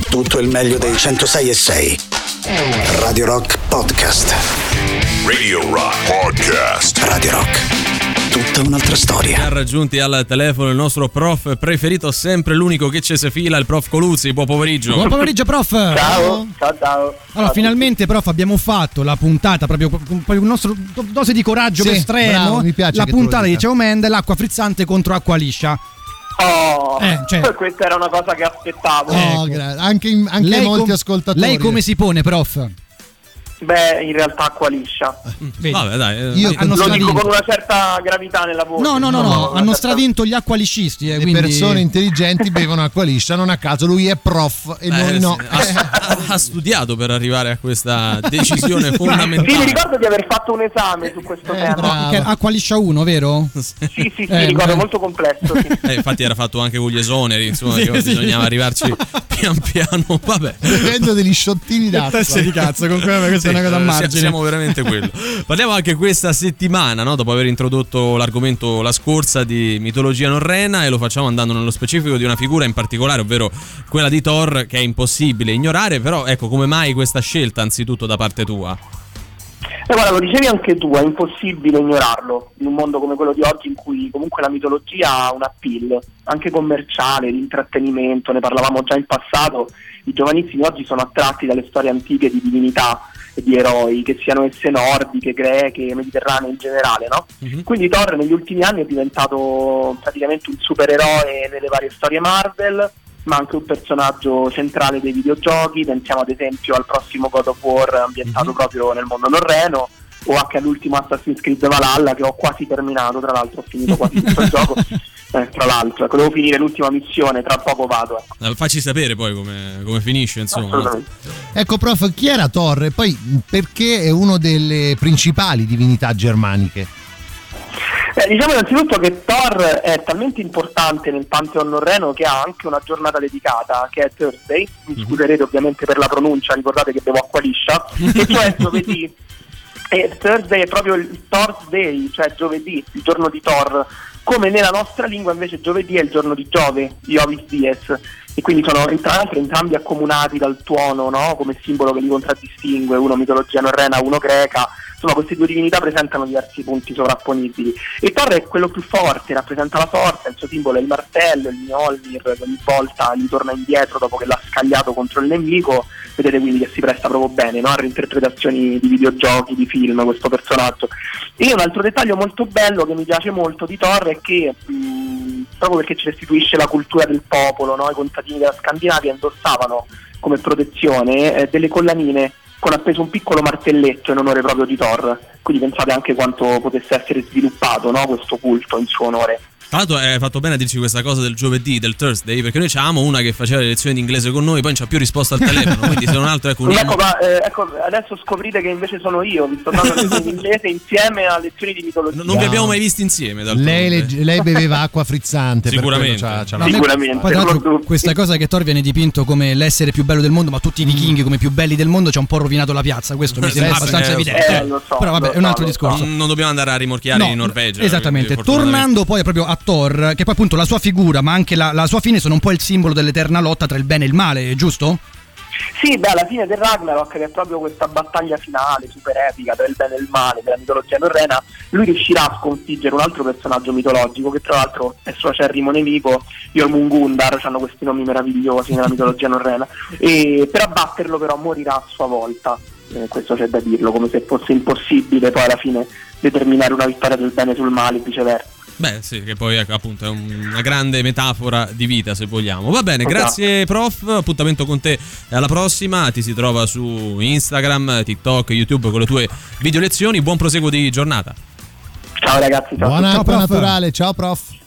tutto il meglio dei 106.6. Radio Rock Podcast. Radio Rock Podcast. Radio Rock, tutta un'altra storia. Ha raggiunti al telefono il nostro prof preferito, sempre l'unico che ci si fila, il prof Coluzzi. Buon pomeriggio. Buon pomeriggio, prof. Ciao. Allora, finalmente, prof, abbiamo fatto la puntata proprio un nostro dose di coraggio estremo. Bravo, mi piace la che tu puntata lo di dica. Ciao Mende, l'acqua frizzante contro acqua liscia. Questa era una cosa che aspettavo. Anche molti ascoltatori. Lei come si pone, prof? Beh, in realtà acqua liscia. Vabbè, dai. Io hanno Lo dico stravinto. con una certa gravità nella voce. No, hanno stravinto gli acqualiscisti. le Quindi... persone intelligenti bevono acqua liscia, non a caso lui è prof e noi no. Sì. Ha studiato per arrivare a questa decisione Sì, mi fondamentale. ricordo di aver fatto un esame su questo tema. bravo. Che acqua liscia 1, vero? Sì, ricordo, molto complesso. Sì. Infatti era fatto anche con gli esoneri, insomma, Sì, che sì. bisognava arrivarci pian piano. Vabbè. Bevendo degli sciottini d'acqua. Teste di cazzo, comunque questa è una cosa a margine. Siamo veramente quello. Parliamo anche questa settimana, no? Dopo aver introdotto l'argomento la scorsa di mitologia norrena, e lo facciamo andando nello specifico di una figura in particolare, ovvero quella di Thor, che è impossibile ignorare. Però ecco, come mai questa scelta anzitutto da parte tua? Guarda, lo dicevi anche tu, è impossibile ignorarlo in un mondo come quello di oggi, in cui comunque la mitologia ha un appeal anche commerciale, di intrattenimento. Ne parlavamo già in passato. I giovanissimi oggi sono attratti dalle storie antiche di divinità e di eroi, che siano esse nordiche, greche, mediterranee in generale, no? Quindi Thor negli ultimi anni è diventato praticamente un supereroe nelle varie storie Marvel, ma anche un personaggio centrale dei videogiochi. Pensiamo ad esempio al prossimo God of War ambientato proprio nel mondo norreno, o anche all'ultimo Assassin's Creed Valhalla, che ho quasi terminato, tra l'altro ho finito quasi tutto il gioco. Tra l'altro, devo finire l'ultima missione, tra poco vado. Facci sapere poi come finisce, insomma. Assolutamente. Ecco, prof, chi era Thor? E poi perché è uno delle principali divinità germaniche? Diciamo innanzitutto che Thor è talmente importante nel Pantheon norreno che ha anche una giornata dedicata, che è Thursday. Mi scuserete ovviamente per la pronuncia, ricordate che bevo acqua liscia, e cioè giovedì. E Thursday è proprio il Thor's Day, cioè giovedì, il giorno di Thor. Come nella nostra lingua invece giovedì è il giorno di Giove, di Ovis Dies, e quindi sono tra l'altro entrambi accomunati dal tuono, no? Come simbolo che li contraddistingue, uno mitologia norrena, uno greca. Insomma, queste due divinità presentano diversi punti sovrapponibili, e Thor è quello più forte, rappresenta la forza. Il suo simbolo è il martello, il Mjolnir, che ogni volta gli torna indietro dopo che l'ha scagliato contro il nemico. Vedete quindi che si presta proprio bene, no? A reinterpretazioni di videogiochi, di film, questo personaggio. E un altro dettaglio molto bello che mi piace molto di Thor è che proprio perché ci restituisce la cultura del popolo, no? I contadini della Scandinavia indossavano come protezione delle collanine con appeso un piccolo martelletto in onore proprio di Thor. Quindi pensate anche quanto potesse essere sviluppato, no? Questo culto in suo onore. Tra l'altro hai fatto bene a dirci questa cosa del giovedì, del Thursday, perché noi c'avevamo una che faceva le lezioni di inglese con noi, poi non c'ha più risposta al telefono, quindi se non altro ecco, ecco, adesso scoprite che invece sono io, vi sto dando lezioni di inglese insieme a lezioni di mitologia. non vi abbiamo mai visti insieme. Lei beveva acqua frizzante. Sicuramente. Sicuramente. Poi, tra l'altro, questa cosa che Thor viene dipinto come l'essere più bello del mondo, ma tutti i vichinghi come più belli del mondo, ci ha un po' rovinato la piazza. Questo mi sembra abbastanza evidente. Lo so, però vabbè, è un altro discorso. Non dobbiamo andare a rimorchiare in Norvegia. Esattamente. quindi, fortunatamente. Tornando poi proprio a Thor, che poi appunto la sua figura, ma anche la sua fine sono un po' il simbolo dell'eterna lotta tra il bene e il male, giusto? Sì, beh, alla fine del Ragnarok, che è proprio questa battaglia finale super epica tra il bene e il male della mitologia norrena, lui riuscirà a sconfiggere un altro personaggio mitologico che tra l'altro è suo acerrimo nemico, Jormungandr. Hanno questi nomi meravigliosi nella mitologia norrena, e per abbatterlo però morirà a sua volta. Questo c'è da dirlo, come se fosse impossibile poi alla fine determinare una vittoria del bene sul male e viceversa. Beh sì, che poi appunto è una grande metafora di vita, se vogliamo. Va bene, grazie prof, appuntamento con te alla prossima. Ti si trova su Instagram, TikTok, YouTube con le tue video lezioni. Buon proseguo di giornata. Ciao ragazzi, ciao. Buona Ciao, acqua prof. naturale, ciao prof.